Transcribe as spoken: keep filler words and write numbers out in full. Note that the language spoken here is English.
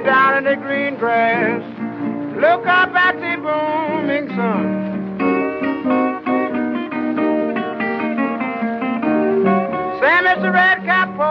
down in the green grass, look up at the booming sun. Say, Mister Redcap,